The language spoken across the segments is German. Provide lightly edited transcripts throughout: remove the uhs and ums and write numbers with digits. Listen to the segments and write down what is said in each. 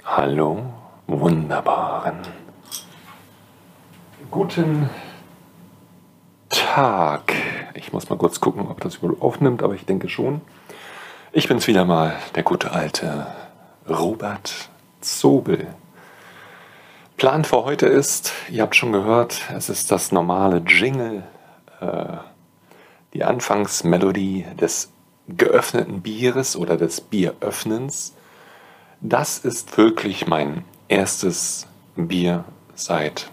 Hallo, wunderbaren. Guten Tag. Ich muss mal kurz gucken, ob das überhaupt aufnimmt, aber ich denke schon. Ich bin's wieder mal, der gute alte Robert Zobel. Plan für heute ist, ihr habt schon gehört, es ist das normale Jingle, die Anfangsmelodie des geöffneten Bieres oder des Bieröffnens. Das ist wirklich mein erstes Bier seit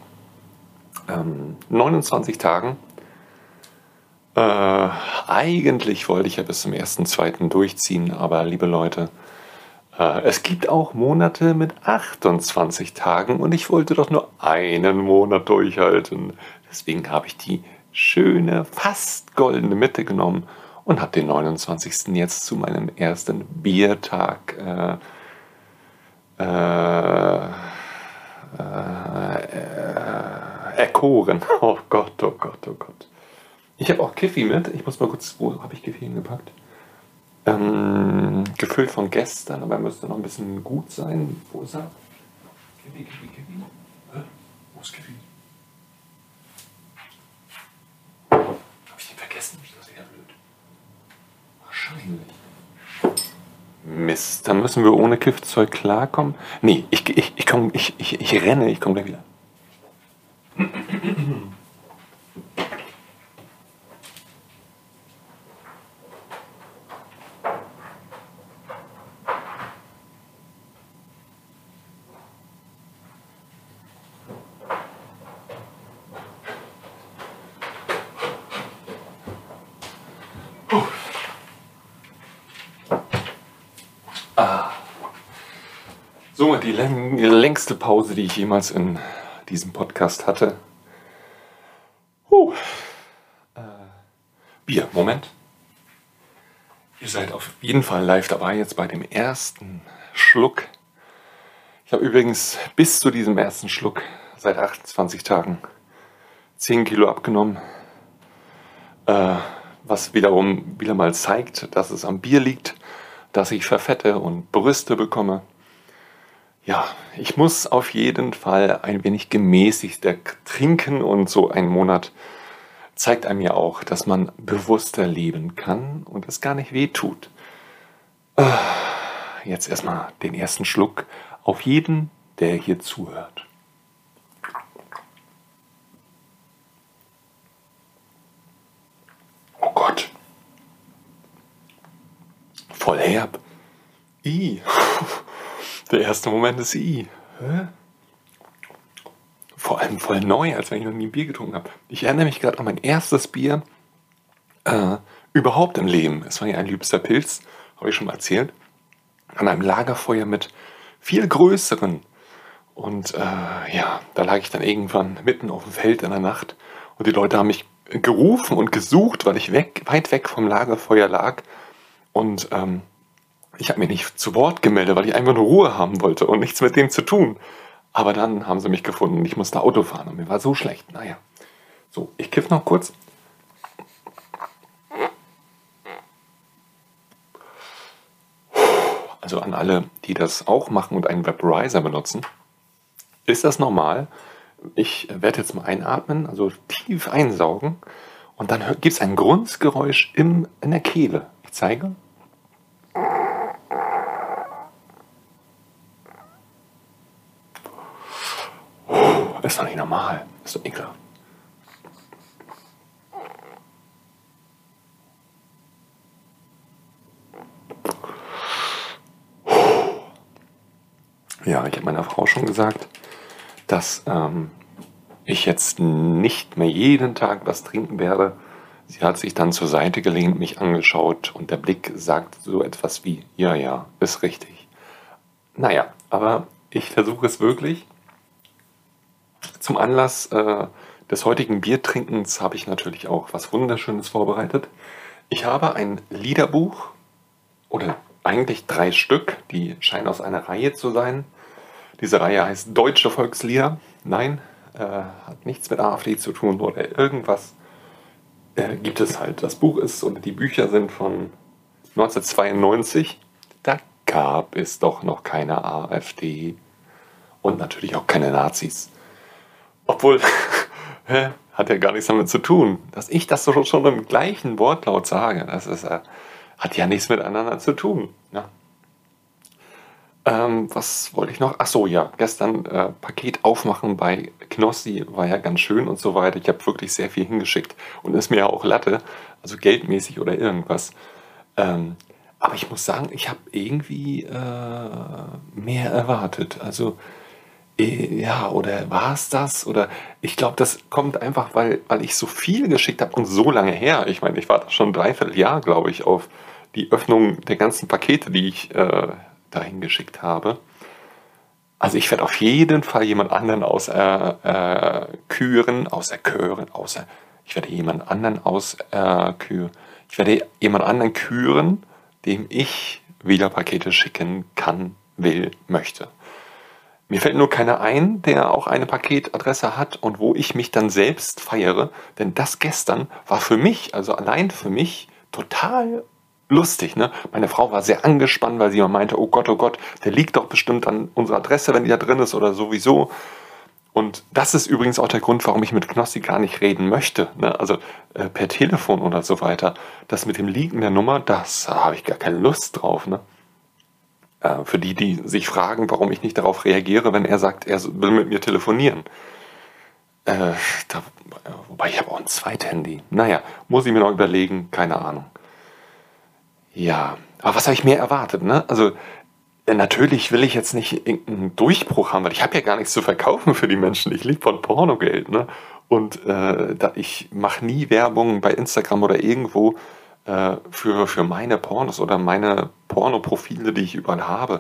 29 Tagen. Eigentlich wollte ich ja bis zum 1.2. durchziehen, aber liebe Leute, es gibt auch Monate mit 28 Tagen und ich wollte doch nur einen Monat durchhalten. Deswegen habe ich die schöne, fast goldene Mitte genommen und habe den 29. jetzt zu meinem ersten Biertag erkoren. Oh Gott, oh Gott, oh Gott. Ich habe auch Kiffi mit. Ich muss mal kurz, wo habe ich Kiffi hingepackt? Gefüllt von gestern, aber er müsste noch ein bisschen gut sein. Wo ist er? Kiffi, Kiffi, Kiffi. Wo ist Kiffi? Habe ich den vergessen? Das wäre blöd. Wahrscheinlich. Mist, dann müssen wir ohne Kiffzeug klarkommen. Nee, ich renne, ich komme gleich wieder. Somit die längste Pause, die ich jemals in diesem Podcast hatte. Bier, Moment. Ihr seid auf jeden Fall live dabei jetzt bei dem ersten Schluck. Ich habe übrigens bis zu diesem ersten Schluck seit 28 Tagen 10 Kilo abgenommen. Was wiederum wieder mal zeigt, dass es am Bier liegt, dass ich verfette und Brüste bekomme. Ja, ich muss auf jeden Fall ein wenig gemäßigter trinken und so ein Monat zeigt einem ja auch, dass man bewusster leben kann und es gar nicht weh tut. Jetzt erstmal den ersten Schluck auf jeden, der hier zuhört. Oh Gott. Voll herb. Der erste Moment ist Hä? Vor allem voll neu, als wenn ich noch nie ein Bier getrunken habe. Ich erinnere mich gerade an mein erstes Bier überhaupt im Leben. Es war ja ein Lübster Pilz, habe ich schon mal erzählt. An einem Lagerfeuer mit viel größeren. Und ja, da lag ich dann irgendwann mitten auf dem Feld in der Nacht. Und die Leute haben mich gerufen und gesucht, weil ich weit weg vom Lagerfeuer lag. Und ich habe mich nicht zu Wort gemeldet, weil ich einfach nur Ruhe haben wollte und nichts mit dem zu tun. Aber dann haben sie mich gefunden und ich musste Auto fahren und mir war so schlecht. Naja, so, ich kiff noch kurz. Also an alle, die das auch machen und einen Vaporizer benutzen, ist das normal. Ich werde jetzt mal einatmen, also tief einsaugen und dann gibt es ein Grunzgeräusch in der Kehle. Ich zeige. Ist doch nicht normal. Ist doch ekelhaft. Ja, ich habe meiner Frau schon gesagt, dass ich jetzt nicht mehr jeden Tag was trinken werde. Sie hat sich dann zur Seite gelehnt, mich angeschaut und der Blick sagt so etwas wie, ja, ja, ist richtig. Naja, aber ich versuche es wirklich. Zum Anlass des heutigen Biertrinkens habe ich natürlich auch was Wunderschönes vorbereitet. Ich habe ein Liederbuch, oder eigentlich 3 Stück, die scheinen aus einer Reihe zu sein. Diese Reihe heißt Deutsche Volkslieder. Nein, hat nichts mit AfD zu tun oder irgendwas. Gibt es halt. Das Buch ist, oder die Bücher sind von 1992. Da gab es doch noch keine AfD. Und natürlich auch keine Nazis. Obwohl, hat ja gar nichts damit zu tun. Dass ich das so schon im gleichen Wortlaut sage, hat ja nichts miteinander zu tun. Ne? Was wollte ich noch? Ach so, ja, gestern Paket aufmachen bei Knossi war ja ganz schön und so weiter. Ich habe wirklich sehr viel hingeschickt und ist mir ja auch Latte, also geldmäßig oder irgendwas. Ähm, aber ich muss sagen, ich habe irgendwie mehr erwartet. Also ja, oder war es das? Oder ich glaube, das kommt einfach, weil ich so viel geschickt habe und so lange her. Ich meine, ich warte schon ein Dreivierteljahr, glaube ich, auf die Öffnung der ganzen Pakete, die ich dahin geschickt habe. Also ich werde auf jeden Fall jemand anderen ich werde jemand anderen ich werde jemand anderen küren, dem ich wieder Pakete schicken kann, will, möchte. Mir fällt nur keiner ein, der auch eine Paketadresse hat und wo ich mich dann selbst feiere, denn das gestern war für mich, also allein für mich, total lustig. Ne? Meine Frau war sehr angespannt, weil sie immer meinte, oh Gott, der liegt doch bestimmt an unserer Adresse, wenn die da drin ist oder sowieso. Und das ist übrigens auch der Grund, warum ich mit Knossi gar nicht reden möchte. Ne? Also per Telefon oder so weiter. Das mit dem Liegen der Nummer, das habe ich gar keine Lust drauf. Ne? Für die, die sich fragen, warum ich nicht darauf reagiere, wenn er sagt, er will mit mir telefonieren. Äh, da, wobei ich habe auch ein Zweithandy. Naja, muss ich mir noch überlegen, keine Ahnung. Ja, aber was habe ich mehr erwartet, ne? Also natürlich will ich jetzt nicht irgendeinen Durchbruch haben, weil ich habe ja gar nichts zu verkaufen für die Menschen. Ich lebe von Pornogeld, ne? Und ich mache nie Werbung bei Instagram oder irgendwo für meine Pornos oder meine Pornoprofile, die ich überall habe.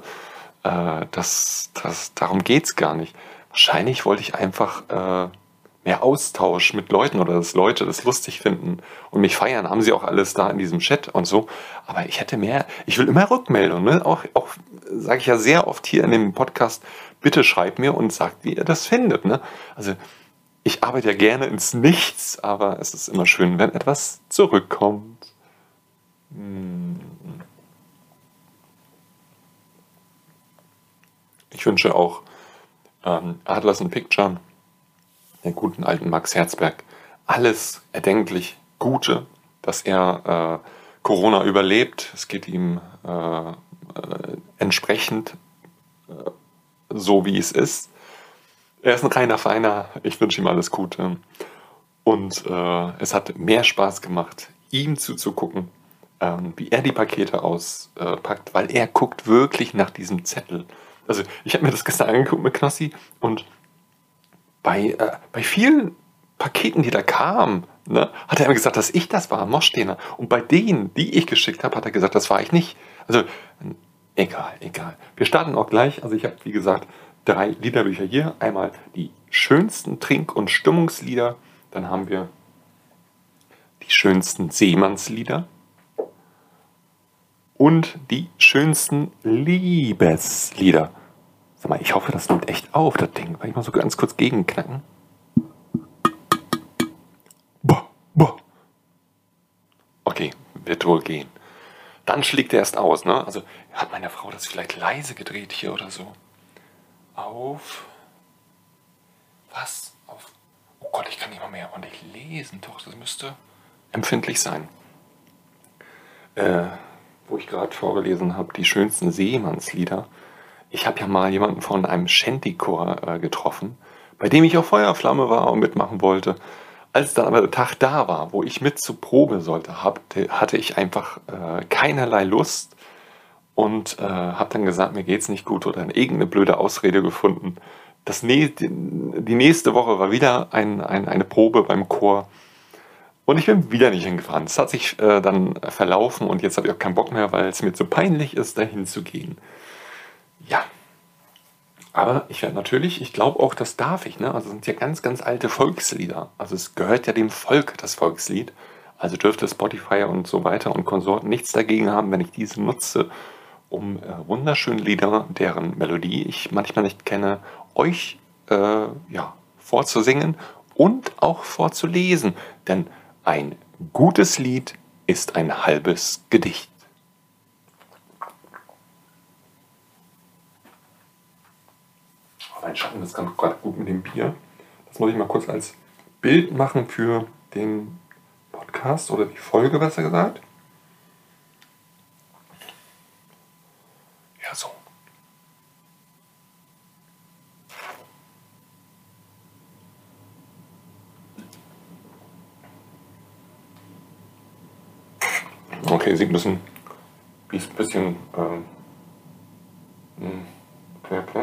Darum geht's gar nicht. Wahrscheinlich wollte ich einfach mehr Austausch mit Leuten oder dass Leute das lustig finden und mich feiern. Haben sie auch alles da in diesem Chat und so. Aber ich will immer Rückmeldung. Ne? Auch sage ich ja sehr oft hier in dem Podcast, bitte schreibt mir und sagt, wie ihr das findet. Ne? Also ich arbeite ja gerne ins Nichts, aber es ist immer schön, wenn etwas zurückkommt. Ich wünsche auch Atlas and Picture, den guten alten Max Herzberg, alles erdenklich Gute, dass er Corona überlebt. Es geht ihm entsprechend so, wie es ist. Er ist ein reiner Feiner. Ich wünsche ihm alles Gute. Und es hat mehr Spaß gemacht, ihm zuzugucken, wie er die Pakete auspackt, weil er guckt wirklich nach diesem Zettel. Also ich habe mir das gestern angeguckt mit Knossi und bei vielen Paketen, die da kamen, ne, hat er immer gesagt, dass ich das war, Moschdehner. Und bei denen, die ich geschickt habe, hat er gesagt, das war ich nicht. Also egal. Wir starten auch gleich. Also ich habe, wie gesagt, 3 Liederbücher hier. Einmal die schönsten Trink- und Stimmungslieder. Dann haben wir die schönsten Seemannslieder. Und die schönsten Liebeslieder. Sag mal, ich hoffe, das nimmt echt auf, das Ding. Weil ich mal so ganz kurz gegenknacken. Boah. Okay, wird wohl gehen. Dann schlägt er erst aus, ne? Also hat meine Frau das vielleicht leise gedreht hier oder so. Auf. Was? Auf. Oh Gott, ich kann nicht mal mehr ordentlich lesen. Doch, das müsste empfindlich sein. Wo ich gerade vorgelesen habe, die schönsten Seemannslieder. Ich habe ja mal jemanden von einem Shantychor getroffen, bei dem ich auf Feuerflamme war und mitmachen wollte. Als dann aber der Tag da war, wo ich mit zur Probe sollte, hatte ich einfach keinerlei Lust und habe dann gesagt, mir geht's nicht gut oder irgendeine blöde Ausrede gefunden. Die nächste Woche war wieder eine Probe beim Chor und ich bin wieder nicht hingefahren. Es hat sich dann verlaufen und jetzt habe ich auch keinen Bock mehr, weil es mir zu peinlich ist, dahin zu gehen. Ja, aber ich werde natürlich, ich glaube auch, das darf ich, ne? Also es sind ja ganz, ganz alte Volkslieder. Also es gehört ja dem Volk, das Volkslied. Also dürfte Spotify und so weiter und Konsorten nichts dagegen haben, wenn ich diese nutze, um wunderschöne Lieder, deren Melodie ich manchmal nicht kenne, euch vorzusingen und auch vorzulesen. Denn ein gutes Lied ist ein halbes Gedicht. Mein Schatten ist gerade gut mit dem Bier. Das muss ich mal kurz als Bild machen für den Podcast oder die Folge, besser gesagt. Ja, so. Okay, sieht ein bisschen okay.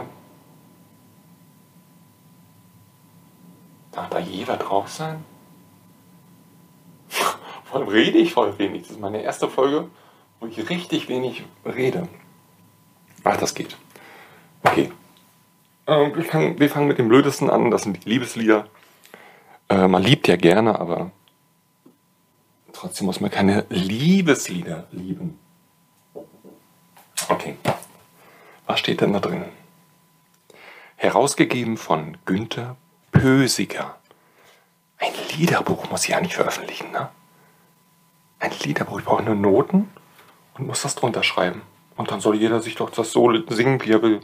Darf da jeder drauf sein? Vor allem rede ich voll wenig. Das ist meine erste Folge, wo ich richtig wenig rede. Ach, das geht. Okay. Wir fangen mit dem Blödesten an. Das sind die Liebeslieder. Man liebt ja gerne, aber trotzdem muss man keine Liebeslieder lieben. Okay. Was steht denn da drin? Herausgegeben von Günter Pösiger. Ein Liederbuch muss ich ja nicht veröffentlichen, ne? Ein Liederbuch, ich brauche nur Noten und muss das drunter schreiben. Und dann soll jeder sich doch das so singen, wie er will.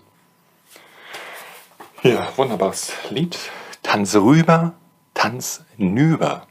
Ja, wunderbares Lied. Tanz rüber, tanz nüber.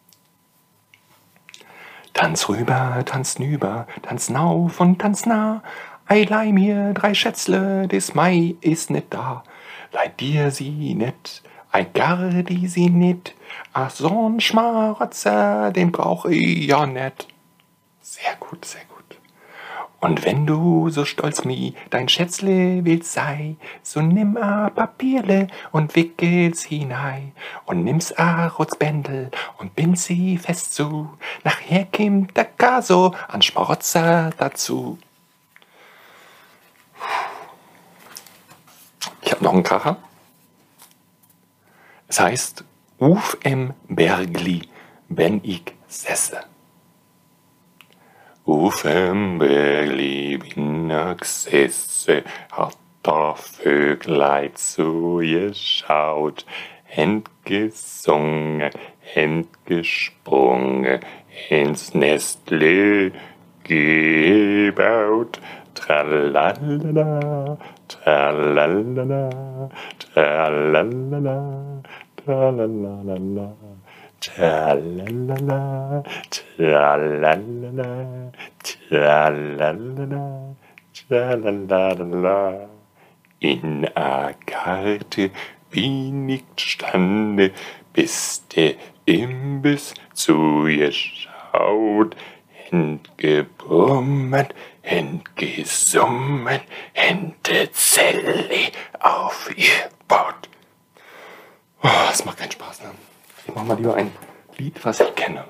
Tanz rüber, tanz nüber, tanz nauf und tanz nah. Ei, leih mir 3 Schätzle, des Mai ist net da. Leih dir sie net, ei gar die sie nit. Ach, so'n Schmarotzer, den brauch ich ja net. Sehr gut, sehr gut. Und wenn du so stolz mi dein Schätzle willst sei, so nimm a Papierle und wickel's hinein. Und nimm's a Rutzbändel und bind sie fest zu. Nachher kimmt der Gaso an Schmarotzer dazu. Ich habe noch einen Kracher. Es heißt, Uf em Bergli, wenn ich sesse. Uf em Bergli, wenn ich sesse, hat der Vöglein zu geschaut, händ gesungen, händ gesprungen, ins Nestle gebaut. Tralalala, tralalala, tralalala, tralalala, tralalala, tralalala, tralalala, tralalala. In a Karte wenig stande, bis der Imbiss zugeschaut, händ gebrummert, händ gesummet, Hände Zelle aufgebaut. Oh, das macht keinen Spaß, ne? Ich mach mal lieber ein Lied, was ich kenne.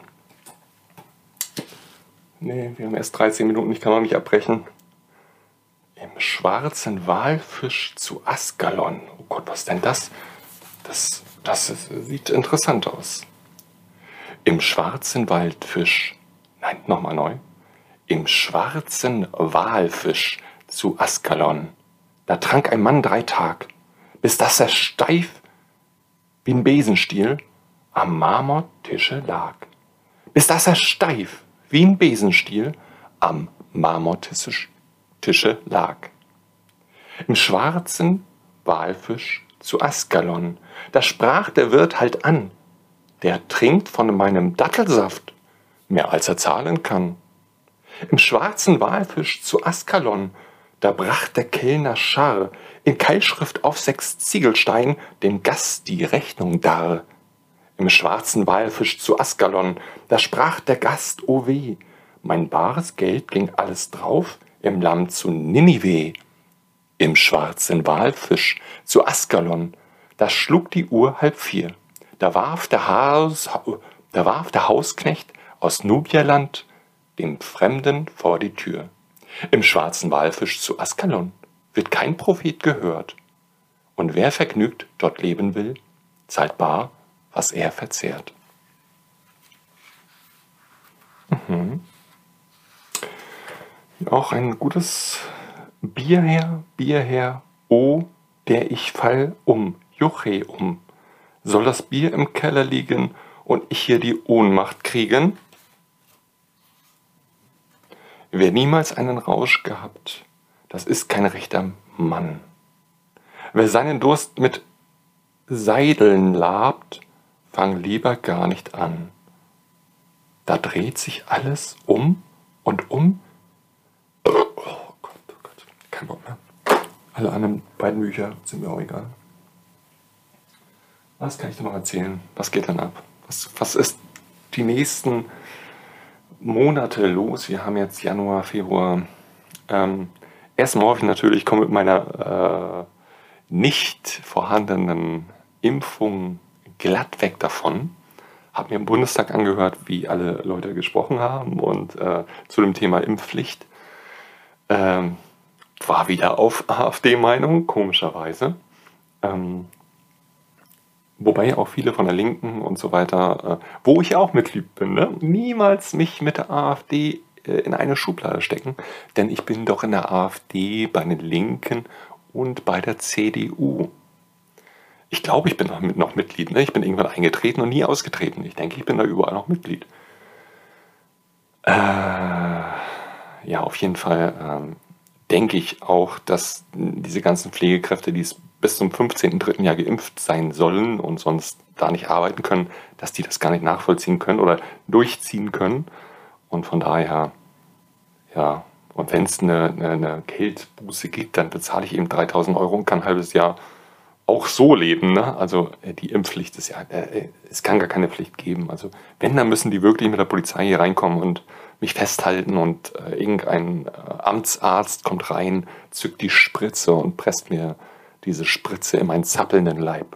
Nee, wir haben erst 13 Minuten, ich kann noch nicht abbrechen. Im schwarzen Walfisch zu Askalon. Oh Gott, was ist denn das? Sieht interessant aus. Im schwarzen Waldfisch. Nein, nochmal neu. Im schwarzen Walfisch zu Askalon. Da trank ein Mann 3 Tag, bis dass er steif wie ein Besenstiel am Marmortische lag. Bis dass er steif wie ein Besenstiel am Marmortische lag. Im schwarzen Walfisch zu Askalon, da sprach der Wirt halt an, der trinkt von meinem Dattelsaft mehr als er zahlen kann. Im schwarzen Walfisch zu Askalon, da bracht der Kellner Scharr in Keilschrift auf 6 Ziegelstein dem Gast die Rechnung dar. Im schwarzen Walfisch zu Askalon, da sprach der Gast, o weh, mein bares Geld ging alles drauf im Land zu Ninive. Im schwarzen Walfisch zu Askalon, da schlug die Uhr 3:30. Da warf der Hausknecht aus Nubierland dem Fremden vor die Tür. Im schwarzen Walfisch zu Askalon wird kein Prophet gehört. Und wer vergnügt dort leben will, zahlt bar, was er verzehrt. Auch ein gutes Bier her, oh, der ich fall um, Juche um. Soll das Bier im Keller liegen und ich hier die Ohnmacht kriegen? Wer niemals einen Rausch gehabt, das ist kein rechter Mann. Wer seinen Durst mit Seideln labt, fang lieber gar nicht an. Da dreht sich alles um und um. Oh Gott, kein Bock mehr. Alle anderen beiden Bücher sind mir auch egal. Was kann ich dir noch erzählen? Was geht dann ab? Was ist die nächsten Monate los? Wir haben jetzt Januar, Februar. Erstmal hoffe ich natürlich, ich komme mit meiner nicht vorhandenen Impfung glatt weg davon. Habe mir im Bundestag angehört, wie alle Leute gesprochen haben und zu dem Thema Impfpflicht. War wieder auf AfD-Meinung, komischerweise. Wobei auch viele von der Linken und so weiter, wo ich auch Mitglied bin, ne? Niemals mich mit der AfD in eine Schublade stecken, denn ich bin doch in der AfD, bei den Linken und bei der CDU. Ich glaube, ich bin noch Mitglied. Ne? Ich bin irgendwann eingetreten und nie ausgetreten. Ich denke, ich bin da überall noch Mitglied. Ja, auf jeden Fall denke ich auch, dass diese ganzen Pflegekräfte, die bis zum 15.3. Jahr geimpft sein sollen und sonst da nicht arbeiten können, dass die das gar nicht nachvollziehen können oder durchziehen können. Und von daher, ja, und wenn es eine Geldbuße gibt, dann bezahle ich eben 3.000 Euro und kann ein halbes Jahr auch so leben. Ne? Also die Impfpflicht ist ja, es kann gar keine Pflicht geben. Also wenn, dann müssen die wirklich mit der Polizei hier reinkommen und mich festhalten und irgendein Amtsarzt kommt rein, zückt die Spritze und presst mir diese Spritze in meinen zappelnden Leib.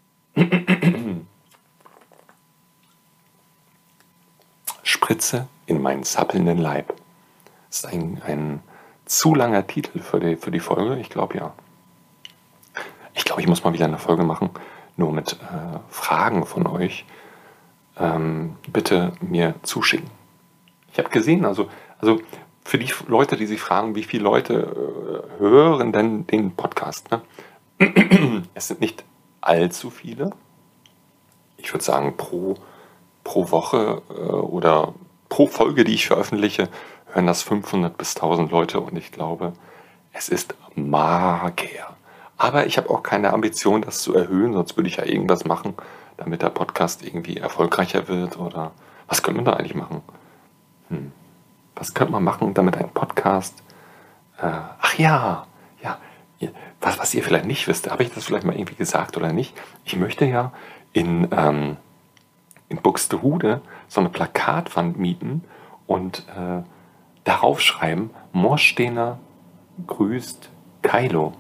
Spritze in meinen zappelnden Leib. Das ist ein zu langer Titel für die Folge. Ich glaube, ja. Ich glaube, ich muss mal wieder eine Folge machen, nur mit Fragen von euch. Bitte mir zuschicken. Ich habe gesehen, also für die Leute, die sich fragen, wie viele Leute hören denn den Podcast, ne? Es sind nicht allzu viele. Ich würde sagen, pro Woche oder pro Folge, die ich veröffentliche, hören das 500 bis 1000 Leute und ich glaube, es ist mager. Aber ich habe auch keine Ambition, das zu erhöhen, sonst würde ich ja irgendwas machen, damit der Podcast irgendwie erfolgreicher wird oder was könnte man da eigentlich machen? Was könnte man machen, damit ein Podcast... ach ja, was ihr vielleicht nicht wisst, habe ich das vielleicht mal irgendwie gesagt oder nicht? Ich möchte ja in Buxtehude so eine Plakatwand mieten und darauf schreiben, Moorstener grüßt Kylo.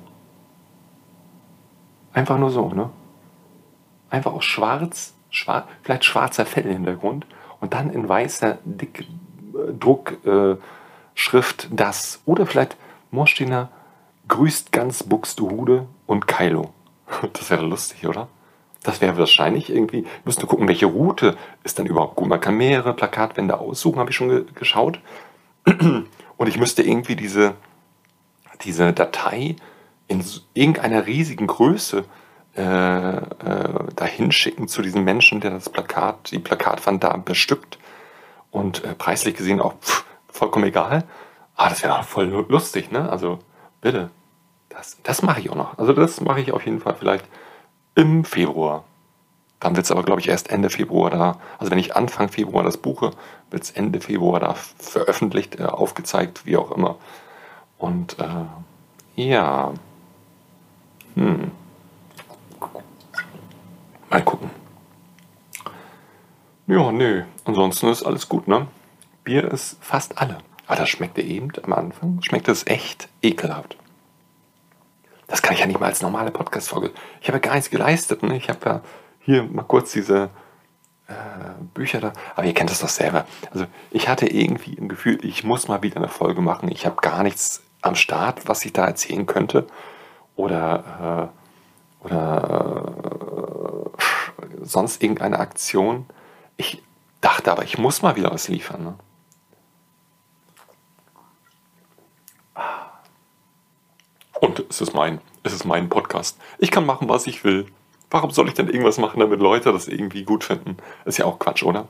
Einfach nur so, ne? Einfach aus schwarz, vielleicht schwarzer Fellhintergrund und dann in weißer Dickdruckschrift das. Oder vielleicht Moorstener grüßt ganz Buxtehude und Kylo. Das wäre lustig, oder? Das wäre wahrscheinlich irgendwie, wir müssen gucken, welche Route ist dann überhaupt gut. Man kann mehrere Plakatwände aussuchen, habe ich schon geschaut. Und ich müsste irgendwie diese Datei in irgendeiner riesigen Größe dahin schicken zu diesem Menschen, der die Plakatwand da bestückt. Und preislich gesehen auch vollkommen egal. Aber das wäre voll lustig, ne? Also bitte, das mache ich auch noch. Also das mache ich auf jeden Fall vielleicht im Februar. Dann wird es aber, glaube ich, erst Ende Februar da, also wenn ich Anfang Februar das buche, wird es Ende Februar da veröffentlicht, aufgezeigt, wie auch immer. Und ja, mal gucken. Ja, nö, ansonsten ist alles gut, ne? Bier ist fast alle. Aber das schmeckte eben am Anfang, schmeckte es echt ekelhaft. Das kann ich ja nicht mal als normale Podcast-Folge. Ich habe ja gar nichts geleistet, ne? Ich habe ja hier mal kurz diese Bücher da. Aber ihr kennt das doch selber. Also ich hatte irgendwie ein Gefühl, ich muss mal wieder eine Folge machen. Ich habe gar nichts am Start, was ich da erzählen könnte. Oder sonst irgendeine Aktion. Ich dachte aber, ich muss mal wieder was liefern. Ne? Und es ist mein Podcast. Ich kann machen, was ich will. Warum soll ich denn irgendwas machen, damit Leute das irgendwie gut finden? Ist ja auch Quatsch, oder?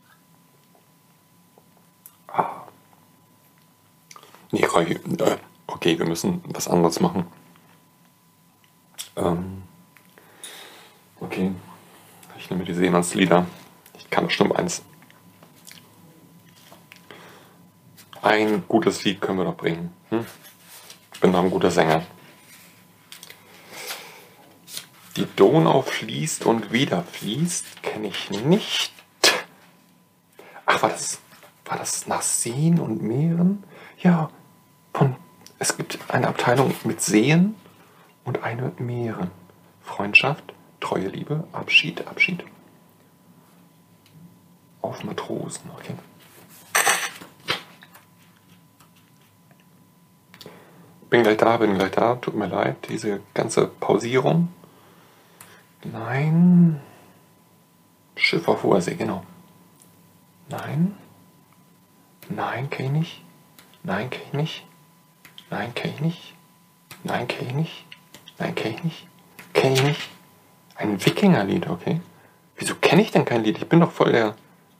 Nee, okay, wir müssen was anderes machen. Okay, ich nehme die Seemannslieder. Ich kann bestimmt eins. Ein gutes Lied können wir doch bringen. Ich bin doch ein guter Sänger. Die Donau fließt und wieder fließt, kenne ich nicht. Ach, war das nach Seen und Meeren? Ja, es gibt eine Abteilung mit Seen und eine mit Meeren. Freundschaft, treue Liebe, Abschied. Auf Matrosen, okay. Bin gleich da. Tut mir leid, diese ganze Pausierung. Nein. Schiff auf hoher See, genau. Nein, kenn ich nicht. Nein, kenn ich nicht. Nein, kenn ich nicht. Nein, kenn ich nicht. Nein, kenn ich nicht. Kenn ich nicht. Ein Wikingerlied, okay. Wieso kenne ich denn kein Lied? Ich bin doch voll der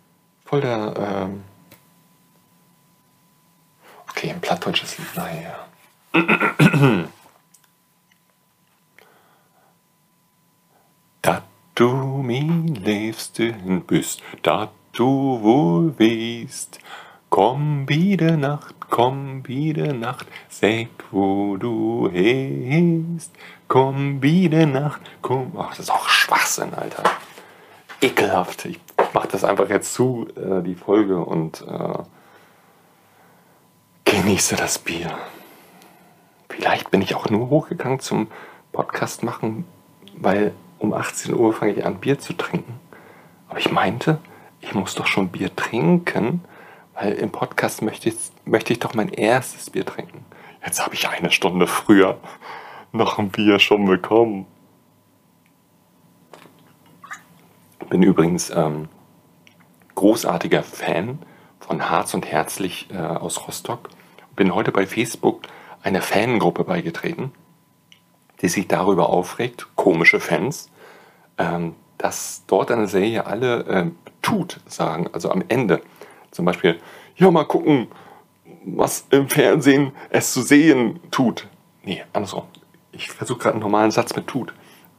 okay, ein plattdeutsches Lied, naja. Dat du mein Liebsten bist, dat du wohl weißt, komm wieder Nacht, sag wo du hest, komm wieder Nacht, komm. Ach, das ist auch Schwachsinn, Alter. Ekelhaft. Ich mach das einfach jetzt zu, die Folge, und genieße das Bier. Vielleicht bin ich auch nur hochgegangen zum Podcast machen, weil um 18 Uhr fange ich an, Bier zu trinken. Aber ich meinte, ich muss doch schon Bier trinken, weil im Podcast möchte ich doch mein erstes Bier trinken. Jetzt habe ich eine Stunde früher noch ein Bier schon bekommen. Bin übrigens großartiger Fan von Harz und Herzlich aus Rostock. Bin heute bei Facebook einer Fangruppe beigetreten, die sich darüber aufregt, komische Fans, dass dort an der Serie alle tut sagen, also am Ende. Zum Beispiel, ja, mal gucken, was im Fernsehen es zu sehen tut. Nee, andersrum. Ich versuche gerade einen normalen Satz mit tut.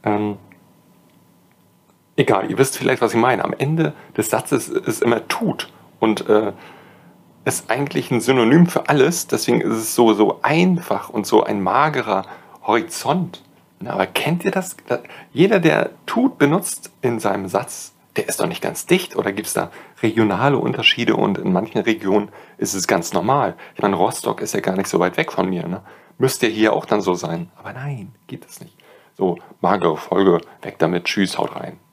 Egal, ihr wisst vielleicht, was ich meine. Am Ende des Satzes ist immer tut. Und ist eigentlich ein Synonym für alles. Deswegen ist es so einfach und so ein magerer Horizont. Na, aber kennt ihr das? Jeder, der tut benutzt in seinem Satz, der ist doch nicht ganz dicht. Oder gibt es da regionale Unterschiede? Und in manchen Regionen ist es ganz normal. Ich meine, Rostock ist ja gar nicht so weit weg von mir. Ne? Müsste ja hier auch dann so sein. Aber nein, geht es nicht. So, magere Folge, weg damit, tschüss, haut rein.